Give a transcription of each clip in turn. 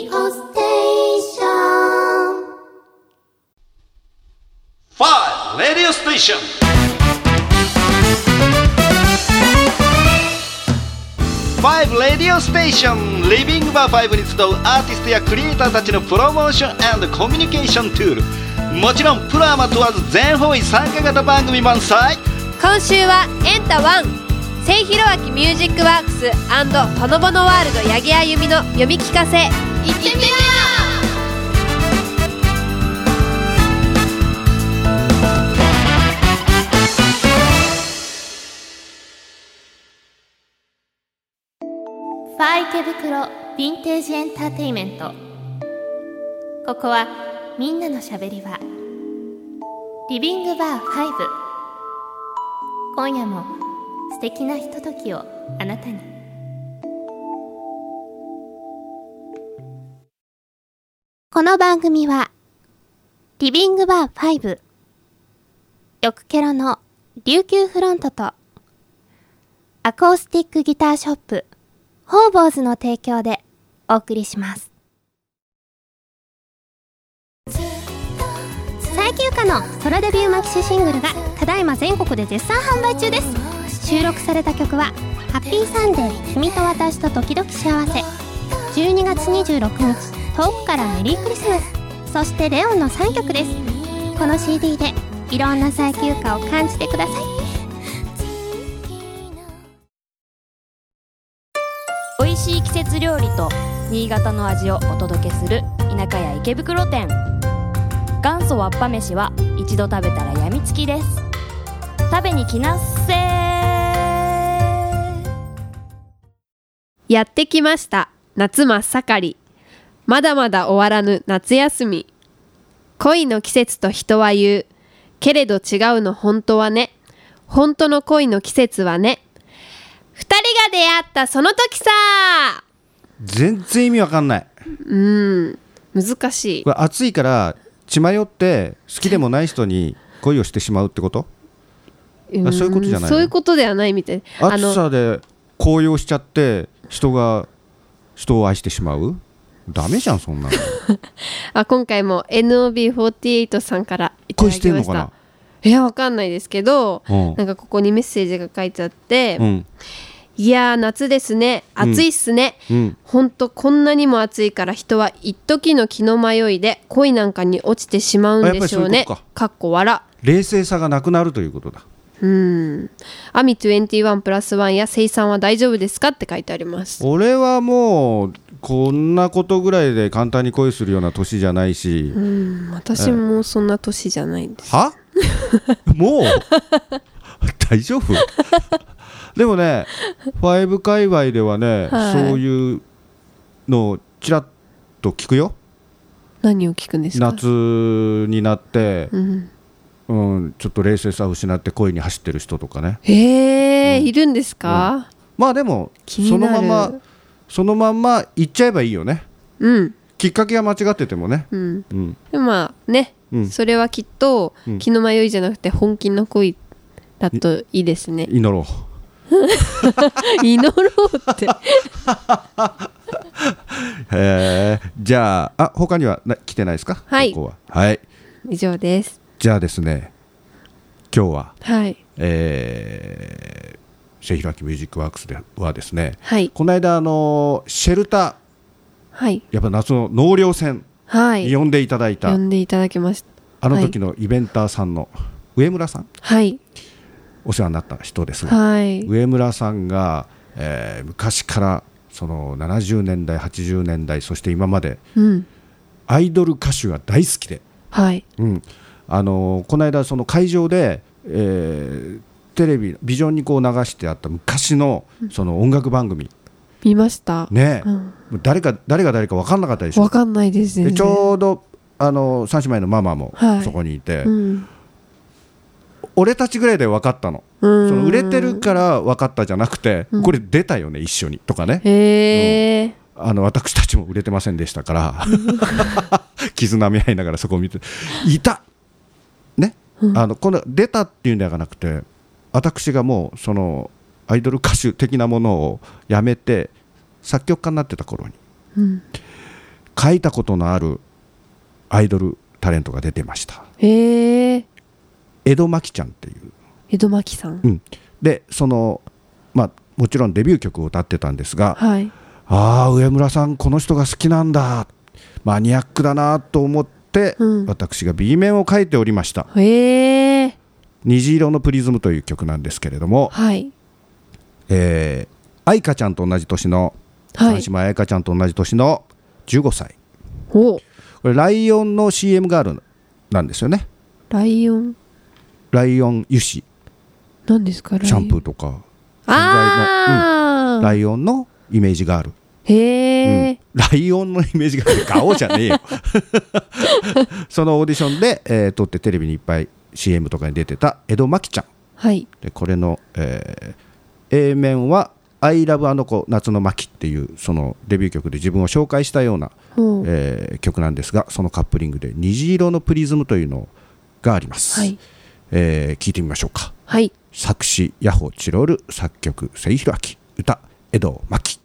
オステーション 5 Radio Station Radio Station リビングバー5に集うアーティストやクリエイターたちのプロモーション&コミュニケーションツール、もちろんプロアマ問わず全方位参加型番組満載。 今週はエンタ1清弘明ミュージックワークス&ほのぼのワールド八木あゆみの読み聞かせ、いってみよう。 ファ池袋ヴィンテージエンターテイメント。ここはみんなのしゃべり場、リビングバー5。今夜も素敵なひとときをあなたに。この番組はリビングバー5、よくケロの琉球フロントとアコースティックギターショップホーボーズの提供でお送りします。最休暇のソロデビューマキシシングルがただいま全国で絶賛販売中です。収録された曲はハッピーサンデー君と私と時々幸せ、12月26日遠くからメリークリスマス、そしてレオンの3曲です。この CD でいろんな最休暇を感じてください。 美味しい季節料理と新潟の味をお届けする田舎屋池袋店。元祖わっぱ飯は一度食べたらやみつきです。食べに来なっせー。 やってきました夏真っ盛り、まだまだ終わらぬ夏休み。恋の季節と人は言うけれど違うの本当はね、本当の恋の季節はね、二人が出会ったその時さ。 全然意味わかんない。 難しい。 これ暑いから血迷って好きでもない人に恋をしてしまうってこと？そういうことじゃないの？ そういうことではないみたい。 暑さで高揚しちゃって人を愛してしまう？ダメじゃんそんなの今回も NOB48 さんからいただきました。恋してんのかな？いやわかんないですけど、なんかここにメッセージが書いてあって、いやー夏ですね、暑いっすね、ほんとこんなにも暑いから人は一時の気の迷いで恋なんかに落ちてしまうんでしょうね。かっこ笑。 冷静さがなくなるということだ。 アミ21プラス1やセイさんは大丈夫ですかって書いてあります。 俺はもうこんなことぐらいで簡単に恋するような年じゃないし、 私もそんな年じゃないんです。 はもう大丈夫でもね5界隈ではね、そういうのをちらっと聞くよ。 何を聞くんですか？ 夏になって、ちょっと冷静さを失って恋に走ってる人とかね。 いるんですか？ まあでもそのまんま行っちゃえばいいよね。きっかけが間違っててもね。 でもまあね、それはきっと気の迷いじゃなくて本気の恋だといいですね。祈ろう祈ろうってじゃあ他には来てないですか？ はい、 ここははい以上です。 じゃあですね、今日は、 はい清弘明ミュージックワークスではですね、 この間シェルター、やっぱ夏の納涼船に呼んでいただいた、 呼んでいただきました。 あの時のイベンターさんの上村さん、お世話になった人ですが、上村さんが、昔からその70年代80年代そして今まで、アイドル歌手が大好きで、この間その会場で、テレビビジョンにこう流してあった昔のその音楽番組見ましたね。誰が誰か分かんなかったでしょ？ 分かんないですね。 ちょうど三姉妹のママもそこにいて、俺たちぐらいで分かったの。その売れてるから分かったじゃなくて、これ出たよね一緒にとかね。私たちも売れてませんでしたから絆み合いながらそこを見ていたね。この出たっていうんではなくて、私がもうそのアイドル歌手的なものをやめて作曲家になってた頃に、 書いたことのあるアイドルタレントが出てました。 江戸真紀ちゃんっていう。 江戸真紀さん、 でもちろんデビュー曲を歌ってたんですが、 はい、 上村さんこの人が好きなんだ、マニアックだなと思って、私が B 面を書いておりました。虹色のプリズムという曲なんですけれども、 はい、 愛花ちゃんと同じ年の、三島愛花ちゃんと同じ年の15歳。 これライオンの CM ガールなんですよね。 ライオン油脂何ですか？ シャンプーとか洗剤の、ライオンのイメージガール。ライオンのイメージガールガオじゃねえよそのオーディションで、撮ってテレビにいっぱい CM とかに出てた江戸真紀ちゃん、 はい、 でこれの、A 面はI love あの子夏の巻っていうそのデビュー曲で自分を紹介したような、曲なんですが、そのカップリングで虹色のプリズムというのがあります、はい、聞いてみましょうか。 はい、 作詞矢穂チロル、作曲瀬井宏明、歌江戸真紀。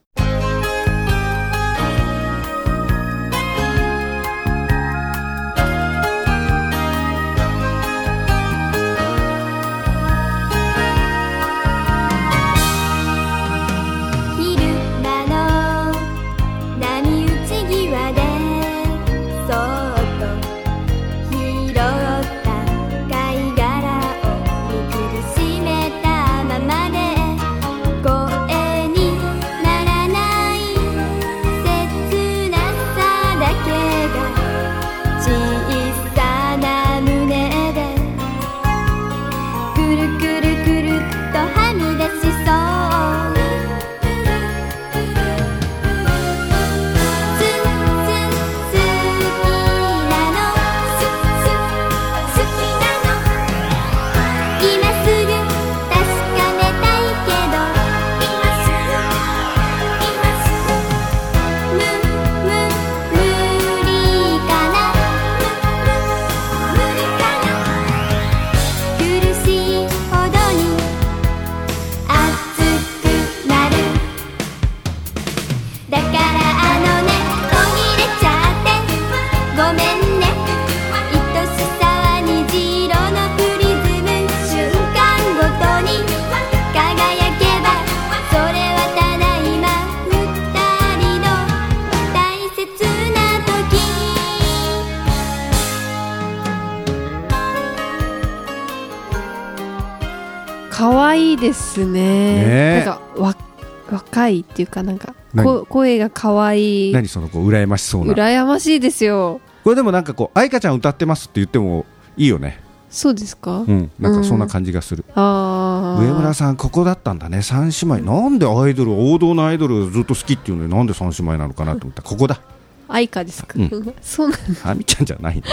可愛いですね。なんか若いっていうか、なんか声が可愛い。 何その子羨ましそうな。 羨ましいですよ。 これでもなんか愛花ちゃん歌ってますって言ってもいいよね。 そうですか。 なんかそんな感じがする。上村さんここだったんだね。三姉妹、なんでアイドル、王道のアイドルずっと好きっていうのになんで三姉妹なのかなと思ったらここだ。 愛花ですか。そうなんだ。 あみちゃんじゃないの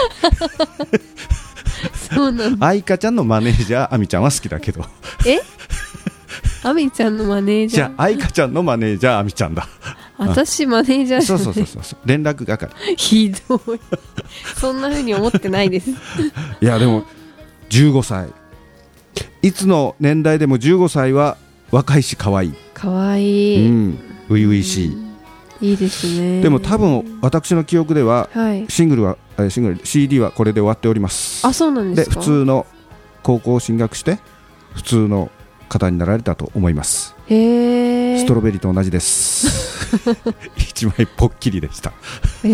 そうなんだ。 愛花ちゃんのマネージャーあみちゃんは好きだけどあみちゃんのマネージャー、 じゃあ愛花ちゃんのマネージャーあみちゃんだ。 私マネージャーじゃない。 そう連絡係。 ひどいそんな風に思ってないですいやでも15歳、いつの年代でも15歳は若いし可愛い。 可愛い、 初々しい。 いいですね。 でも多分私の記憶では、シングル CD はこれで終わっております。 あ、そうなんですか。 で普通の高校を進学して普通の方になられたと思います。ストロベリーと同じです一枚ぽっきりでした。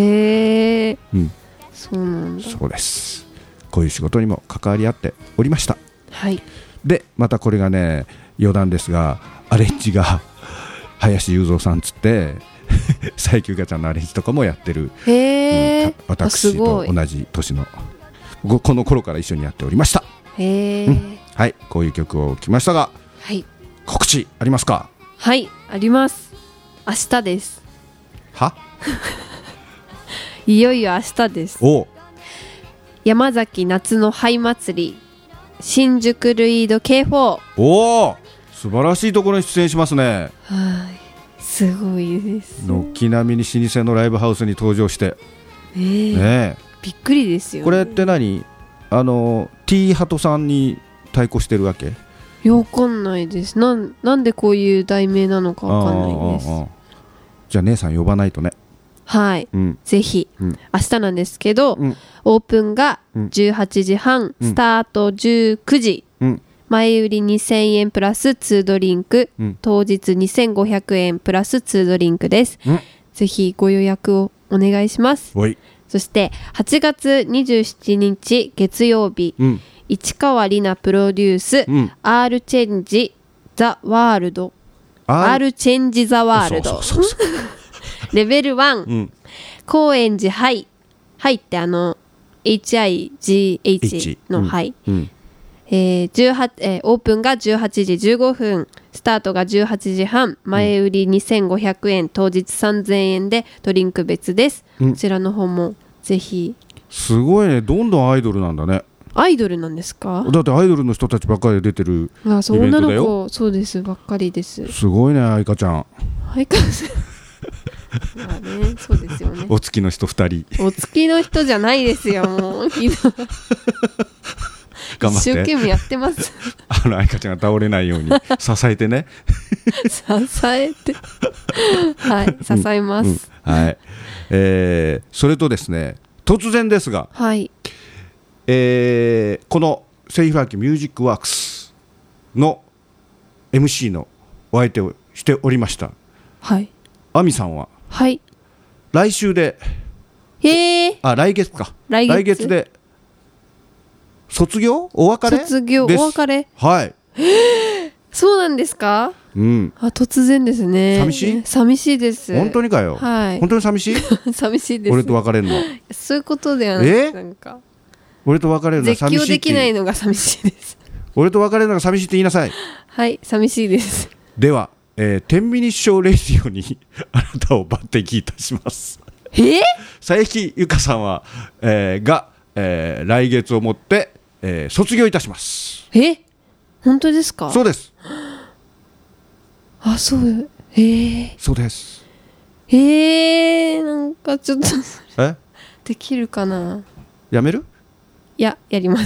そうなんだ。 そうです。こういう仕事にも関わり合っておりました。 はい。 でまたこれがね、余談ですが、アレンジが林雄三さんつって最強ガチャのアレンジとかもやってる、私と同じ年のこの頃から一緒にやっておりました。はい、こういう曲を聴きましたが、告知ありますか？ はい、あります。明日です。いよいよ明日です。山崎夏の灰祭り新宿ルイード K4。 素晴らしいところに出演しますね。 すごいです。 軒並みに老舗のライブハウスに登場して、 びっくりですよね。 これって何、T ハトさんに対抗してるわけ？ わかんないです。なんでこういう題名なのかわかんないです。 じゃあ姉さん呼ばないとね。 はい、ぜひ、明日なんですけど、オープンが18時半、スタート19時、前売り2000円プラス2ドリンク、当日2500円プラス2ドリンクです、ぜひご予約をお願いします。そして8月27日月曜日、市川里奈プロデュース、R チェンジザワールド、R チェンジザワールドレベル1、高円寺ハイってHIGH のハイ、オープンが18時15分、スタートが18時半、前売り2500円、当日3000円でドリンク別です、こちらの方もぜひ。 すごいね、どんどんアイドルなんだね。 アイドルなんですか？ だってアイドルの人たちばっかり出てるイベントだよ。 女の子、そうですばっかりです。 すごいね、愛花ちゃん。 愛花ちゃんまあね、そうですよね。 お付きの人2人。 お付きの人じゃないですよ、もうひどい頑張って、 一生懸命やってます愛花ちゃんが倒れないように支えてね支えてはい、支えます、 はい、それとですね、突然ですが、 はい、 このセリフラキミュージックワークスの MC のお相手をしておりました、 はい、 亜美さんは、 はい、 来週で、来月か、来月で卒業お別れです。 卒業お別れ、 はい、 そうなんですか？突然ですね。寂しいです。 本当にかよ、はい、本当に寂しい寂しいです。 俺と別れるのそういうことではない、なんか俺と別れるのは寂しいって。 絶叫できないのが寂しいです。 俺と別れるのが寂しいって言いなさい。 はい、寂しいです。 では、10ミニッショーレディオにあなたを抜擢いたします。佐伯ゆかさんは、が、来月をもって、卒業いたします。 本当ですか？ そうです。 あ、そう、 そうです。 なんかちょっとできるかな。 やめる？ いや、やります。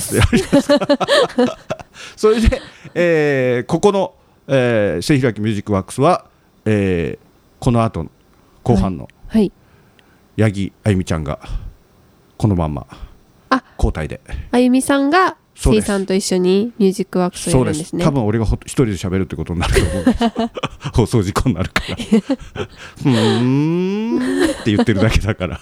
それで、ここの、セイヒラキミュージックワークスは、この後の後半の、八木あゆみちゃんがこのまんま交代で、 あゆみさんがせいさんと一緒にミュージックワークスをやるんですね。 多分俺が一人で喋るってことになると思うんです放送事故になるからって言ってるだけだから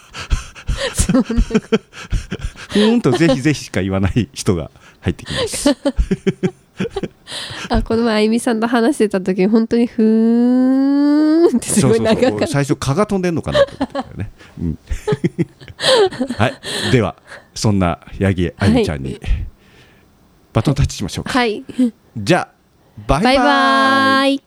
とぜひぜひしか言わない人が入ってきますこの前あゆみさんと話してた時に本当にふーんってすごい長かった。 最初蚊が飛んでんのかなと思ったよね、はい、ではそんな八木あゆみちゃんに、バトンタッチしましょうか。じゃあバイバイ。 バイバイ。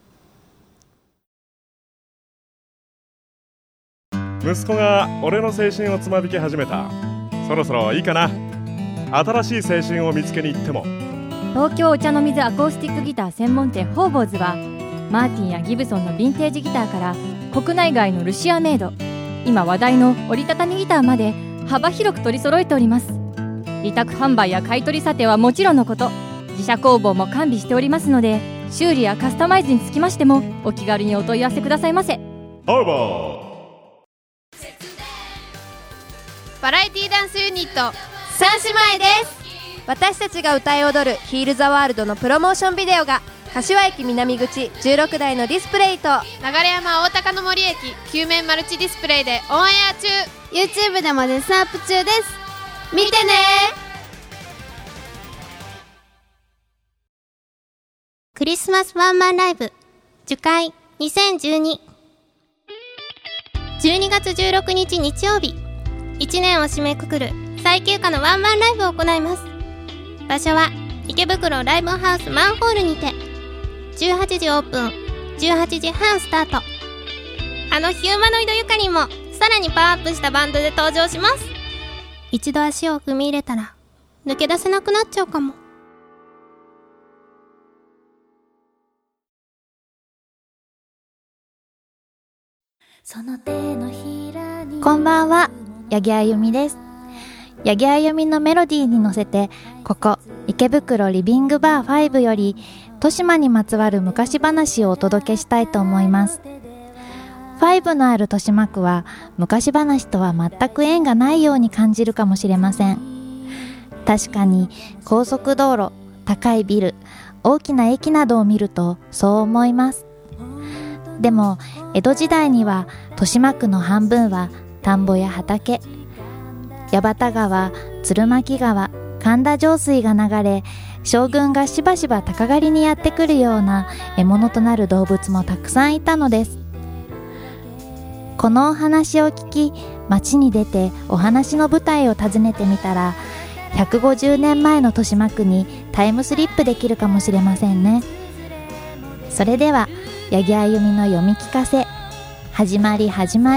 息子が俺の青春をつまびき始めた。そろそろいいかな。新しい青春を見つけに行っても。 東京お茶の水アコースティックギター専門店ホーボーズはマーティンやギブソンのヴィンテージギターから国内外のルシアメイド、今話題の折りたたみギターまで幅広く取り揃えております。委託販売や買い取り査定はもちろんのこと、自社工房も完備しておりますので、修理やカスタマイズにつきましてもお気軽にお問い合わせくださいませ。 ホーボー。 バラエティダンスユニット三姉妹です。私たちが歌い踊るヒールザワールドのプロモーションビデオが柏駅南口16台のディスプレイと流山大高の森駅9面マルチディスプレイでオンエア中。 YouTube でも絶賛アップ中です。見てね。 クリスマスワンマンライブ樹海2012、 12月16日日曜日、1年を締めくくる最休暇のワンマンライブを行います。場所は池袋ライブハウスマンホールにて、18時オープン、18時半スタート。ヒューマノイドゆかりもさらにパワーアップしたバンドで登場します。一度足を踏み入れたら抜け出せなくなっちゃうかも。 こんばんは、八木あゆみです。八木あゆみのメロディーに乗せて、ここ池袋リビングバー5より豊島にまつわる昔話をお届けしたいと思います。 5のある豊島区は昔話とは全く縁がないように感じるかもしれません。確かに高速道路、高いビル、大きな駅などを見るとそう思います。でも江戸時代には豊島区の半分は田んぼや畑、八幡川、鶴巻川、神田上水が流れ、将軍がしばしば鷹狩りにやってくるような獲物となる動物もたくさんいたのです。このお話を聞き、町に出てお話の舞台を訪ねてみたら、150年前の豊島区にタイムスリップできるかもしれませんね。それでは八木あゆみの読み聞かせ、始まり。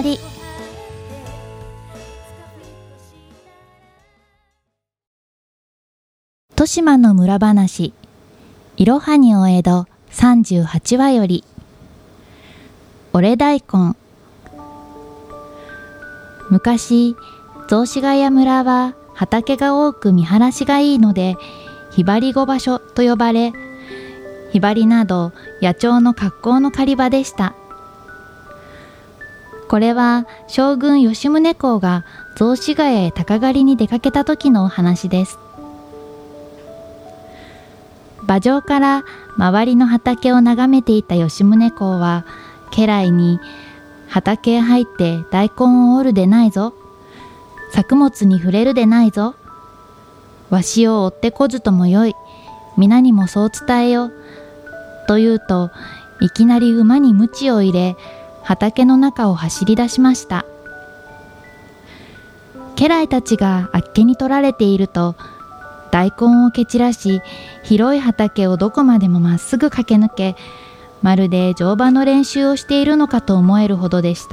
豊島の村話、いろはにお江戸38話より。俺大根。昔、雑司ヶ谷村は畑が多く見晴らしがいいので、ひばりご場所と呼ばれ、ひばりなど野鳥の格好の狩り場でした。これは将軍吉宗公が雑司ヶ谷へ鷹狩りに出かけた時のお話です。馬上から周りの畑を眺めていた吉宗公は家来に、畑へ入って大根を折るでないぞ、作物に触れるでないぞ、わしを追ってこずともよい、皆にもそう伝えよと言うと、いきなり馬に鞭を入れ、畑の中を走り出しました。家来たちがあっけに取られていると、大根を蹴散らし、広い畑をどこまでもまっすぐ駆け抜け、まるで乗馬の練習をしているのかと思えるほどでした。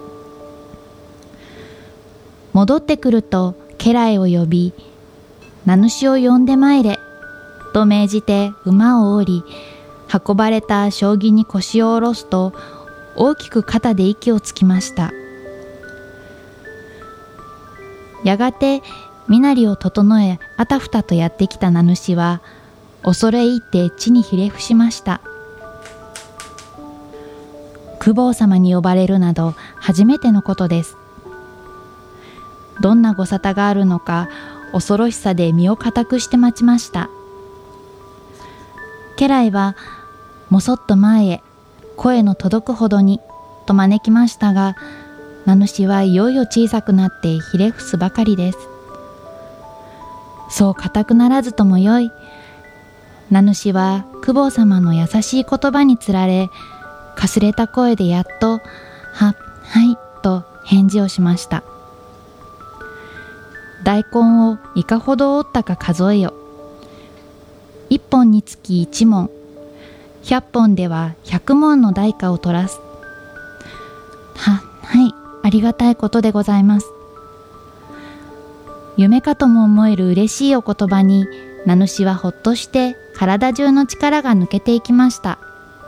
戻ってくると家来を呼び、名主を呼んでまいれと命じて馬を降り、運ばれた将棋に腰を下ろすと、大きく肩で息をつきました。やがて身なりを整え、あたふたとやってきた名主は、恐れ入って地にひれ伏しました。公方様に呼ばれるなど初めてのことです。どんなご沙汰があるのか、恐ろしさで身を固くして待ちました。家来はもそっと前へ、声の届くほどにと招きましたが、名主はいよいよ小さくなってひれ伏すばかりです。そう固くならずともよい。名主は公方様の優しい言葉につられ、かすれた声でやっと、はいと返事をしました。大根をいかほど折ったか数えよ。1本につき1文、100本では100文の代価を取らす。はい、ありがたいことでございます。夢かとも思える嬉しいお言葉に、名主はほっとして体中の力が抜けていきました。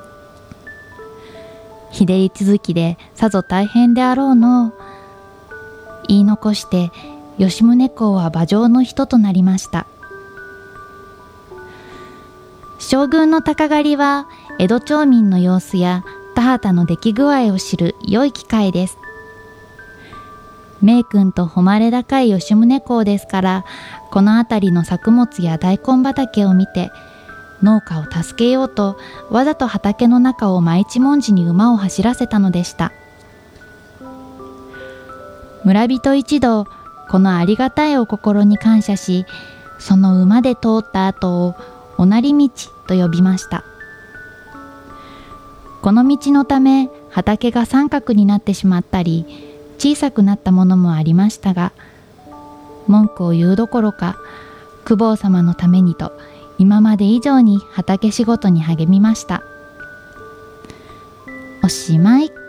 日照り続きでさぞ大変であろうの。言い残して吉宗公は馬上の人となりました。将軍の鷹狩りは江戸町民の様子や田畑の出来具合を知る良い機会です。名君と誉れ高い吉宗公ですから、この辺りの作物や大根畑を見て、農家を助けようとわざと畑の中を毎一文字に馬を走らせたのでした。村人一同、このありがたいお心に感謝し、その馬で通った後をおなり道と呼びました。この道のため畑が三角になってしまったり、小さくなったものもありましたが、文句を言うどころか、公方様のためにと今まで以上に畑仕事に励みました。おしまい。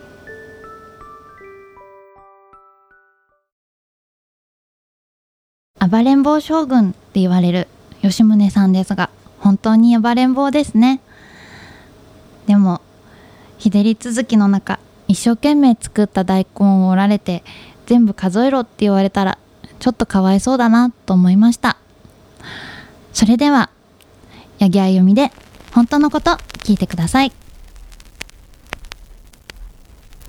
暴れん坊将軍って言われる吉宗さんですが、本当に暴れん坊ですね。でも日照り続きの中、一生懸命作った大根を折られて全部数えろって言われたらちょっとかわいそうだなと思いました。それでは八木あゆみで本当のこと聞いてください。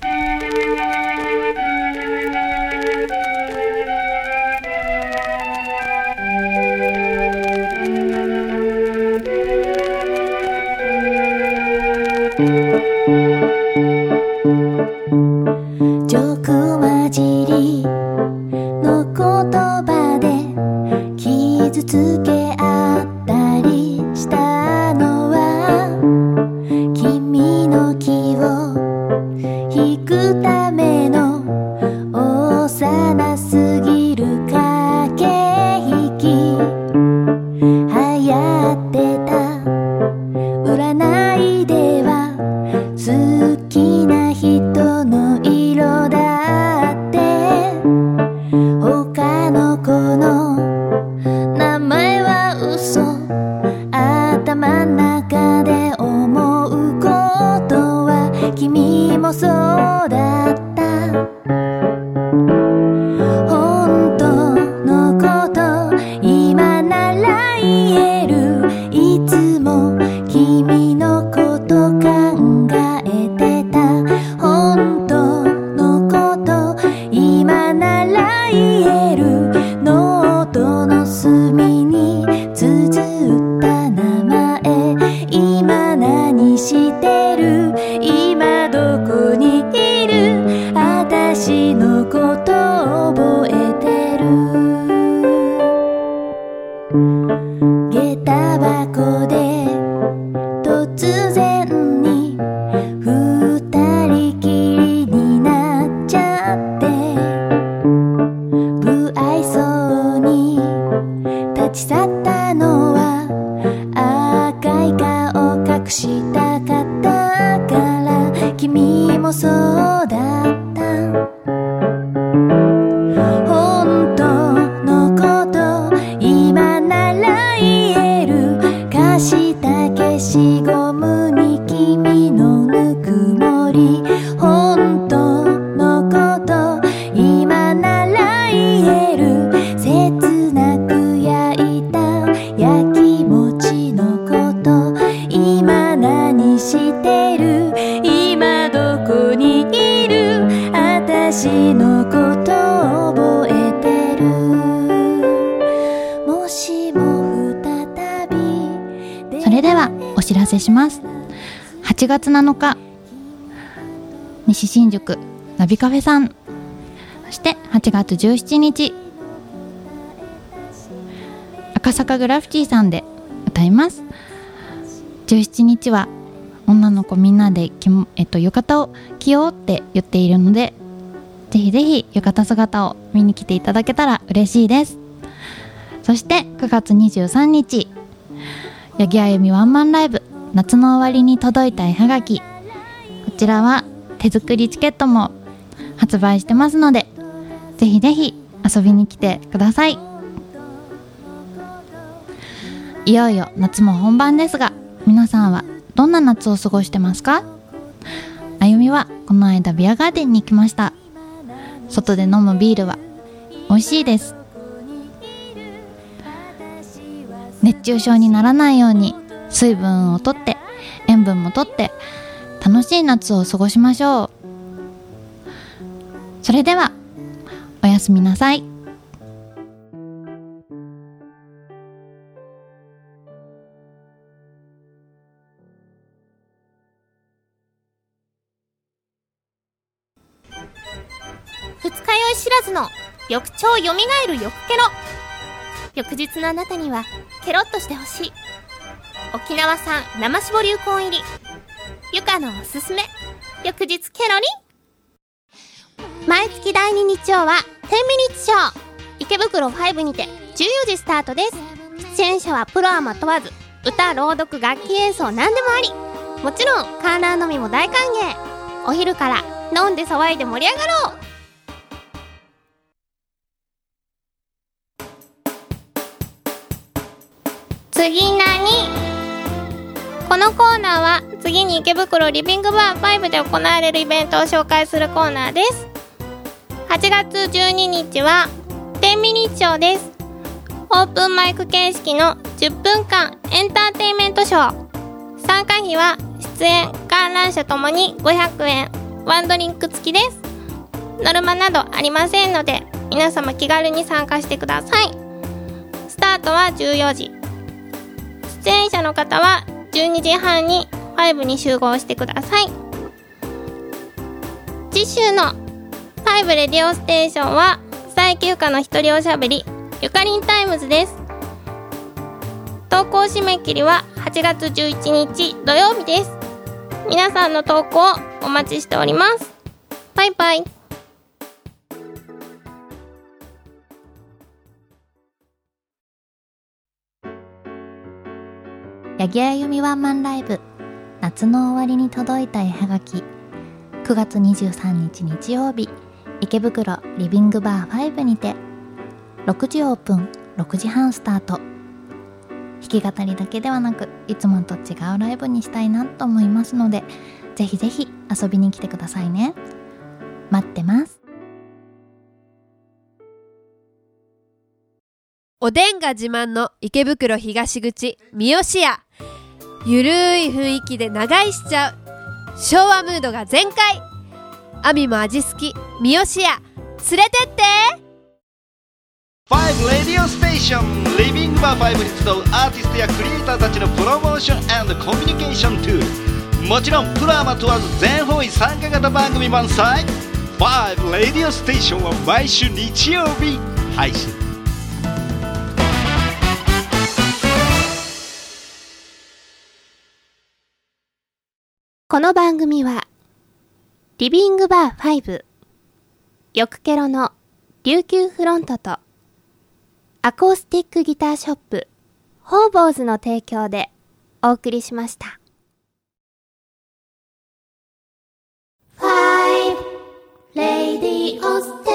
ジョーク混じりの言葉で傷つけ合ったりしたのは君の気を引くための幼すぎる駆け引き流行ってた占いでは好きな人の色だって他の子の名前は嘘頭の中で思うことは君もそうだった本当のこと今なら言えるいつも君のこと考えてた本当のこと今なら言えるノートの隅に綴った名前今何してる今どこにいる私のこと覚えてる下駄箱で突然に二人きりになっちゃって不愛想に立ち去ったのは赤い顔隠したかったから君もそうだった本当のこと今なら言える貸した消しゴムに君のぬくもり本当のこと今なら言える切なく焼いた焼き餅のこと今何してる今どこにいる私のこと覚えてるもしも再びそれではお知らせします。8月7日西新宿ナビカフェさん、そして8月17日赤坂グラフィティさんで歌います。17日は女の子みんなで浴衣を着ようって言っているのでぜひぜひ浴衣姿を見に来ていただけたら嬉しいです。そして9月23日八木あゆみワンマンライブ夏の終わりに届いた絵はがき、こちらは手作りチケットも発売してますのでぜひぜひ遊びに来てください。いよいよ夏も本番ですが皆さんはどんな夏を過ごしてますか？あゆみはこの間ビアガーデンに行きました。外で飲むビールは美味しいです。熱中症にならないように水分をとって塩分もとって楽しい夏を過ごしましょう。それではおやすみなさい。 二日酔い知らずの翌朝よみがえる翌ケロ。翌日のあなたにはケロッとしてほしい沖縄産生搾りうこん入りゆかのおすすめ翌日ケロリン。毎月第2日曜は10ミニッツショー池袋5にて14時スタートです。出演者はプロアマ問わず歌、朗読、楽器演奏何でもあり、もちろんカーナー飲みも大歓迎。お昼から飲んで騒いで盛り上がろう。次何？このコーナーは次に池袋リビングバー5で行われるイベントを紹介するコーナーです。8月12日は10ミニッツショーです。オープンマイク形式の10分間エンターテインメントショー。参加費は出演、観覧車ともに500円、ワンドリンク付きです。ノルマなどありませんので皆様気軽に参加してください。スタートは14時。出演者の方は12時半に5に集合してください。 次週の5レディオステーションは佐伯ゆかの一人おしゃべりゆかりんタイムズです。投稿締め切りは8月11日土曜日です。皆さんの投稿お待ちしております。バイバイ。 八木あゆみワンマンライブ、夏の終わりに届いた絵はがき。9月23日日曜日、池袋リビングバー5にて、6時オープン、6時半スタート。弾き語りだけではなく、いつもと違うライブにしたいなと思いますので、ぜひぜひ遊びに来てくださいね。待ってます。 おでんが自慢の池袋東口三好屋。ゆるい雰囲気で長居しちゃう昭和ムードが全開。アミも味好き三好屋、連れてって。 5レディオステーションリビングバー5に集うアーティストやクリエイターたちのプロモーション&コミュニケーションツール、もちろんプロアマ問わず全方位参加型番組満載。5レディオステーションは毎週日曜日配信。 この番組はリビングバー5、よくケロの琉球フロントとアコースティックギターショップホーボーズの提供でお送りしました。5レディオステ